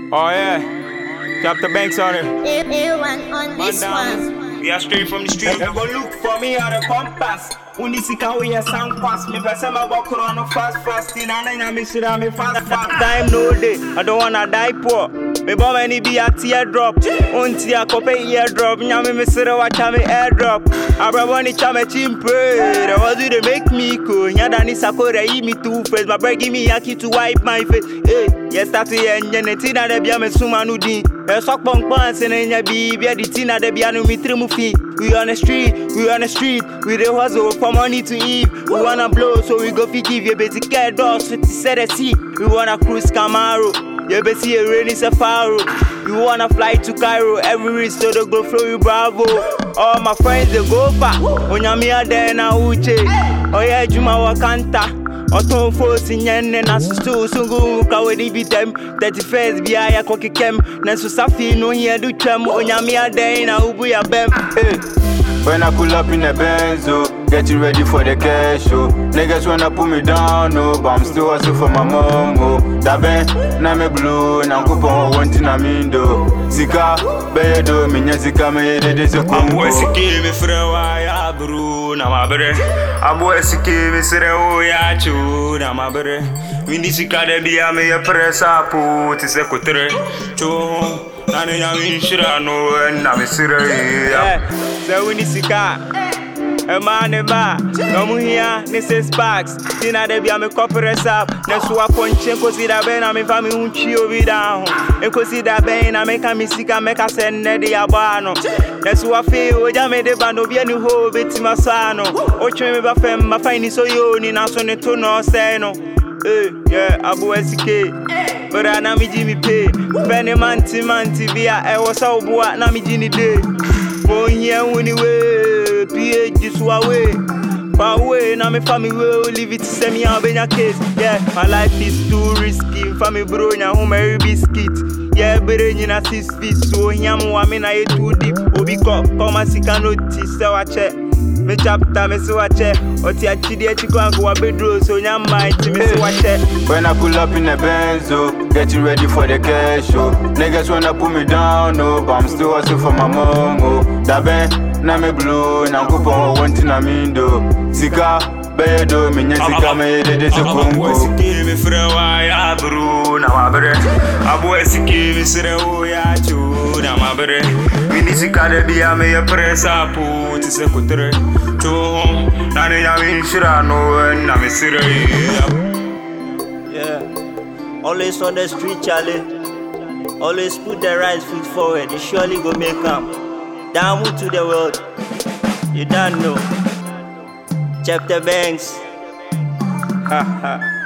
Oh yeah, Chapter Banks on it. A1 on this one. We are straight from the street. Go look for me at a compass. Unisika we a sound pass me. Besema walk around fast. In an me sit me fast. Time no day, I don't wanna die poor. Me bomb any be a teardrop. Unti a copy eardrop. Nyame me sira watch me airdrop. Abraboni chame chimpe. The ones who they make me cool. Nyada ni sakore eat me two face. My bread give me a key to wipe my face. Hey, yes that's the engine. Tina de bia me suma nudi. E sok bong pants in enya bi. Bia di tina de bia no me trimu fi. We on the street, we the hustle for money to eat. We wanna blow, so we go fi give you basic care dogs 50 set sea. We wanna cruise Camaro, you be see a rainy safari. We wanna fly to Cairo, every wrist so they go flow you bravo. All my friends they go far, onyami ade na uche. Oh yeah, Juma Wakanta. Oton force nyenne na susu sungu ka we bi dem 31st bia ya kokikem na so safi no here do twam onyame aden na ubu ya bem. Hey, when I pull up in the Benzo, getting ready for the cash show. Niggas wanna put me down, no, but I'm still hustling for my mom. Oh, that ben na me blue, na kupon wanting na mindo. Zika, bedo, minya zika me de so Abu esiki me frewa ya bru na mabere. Abu esiki me srewo ya chu na mabere. Windi sika de bia me ya pressa pu ti se kotre. Chu na ne ya min shira no na me sire ya. Se windi sika. A man in ba, no here, Mrs. Sparks. Tina de bia me corporate up. Nesu a ponche consider ben na me fami unchi obi down. E consider ben na me ka misika me ka senne de abano. Nesu a fe o ja me de bando bia ni ho beti masano. O chwe me ba fem ma fine so yo ni na so ne to no say no. Yeah, Abu SK. But I na mi Jimmy pay. Penny manti via e was so boa na mi Jini day. Mo here woni we. PH away, far away, now my family will leave it to send me out in your case. Yeah, my life is too risky. Family bro, now home every biscuit. Yeah, but in a 6 feet, so yam woman I too deep. Obi come and see can notice, so I check. Me chapter, me so I check. Oti a chidi a chico and go a bedroom, so yam might me so I check. When I pull up in the Benzo, getting ready for the cash show. Niggas wanna put me down, no, but I'm still hustling for my mom. Oh, that ben. Na me blue, na kupon wanting na mindo. Zika, bedo, minya zika me de so kongo. Abu esiki me frewa ya bru na mabere. Abu esiki me srewo ya chu na mabere. Windi sika de bia me ya pressa pu ti se kotre. Chu na ne ya min shira no na me sire. Yeah, always on the street, Charlie. Always put the right foot forward. You surely go make come. Down to the world. You don't know. Chapter Banks. Ha ha.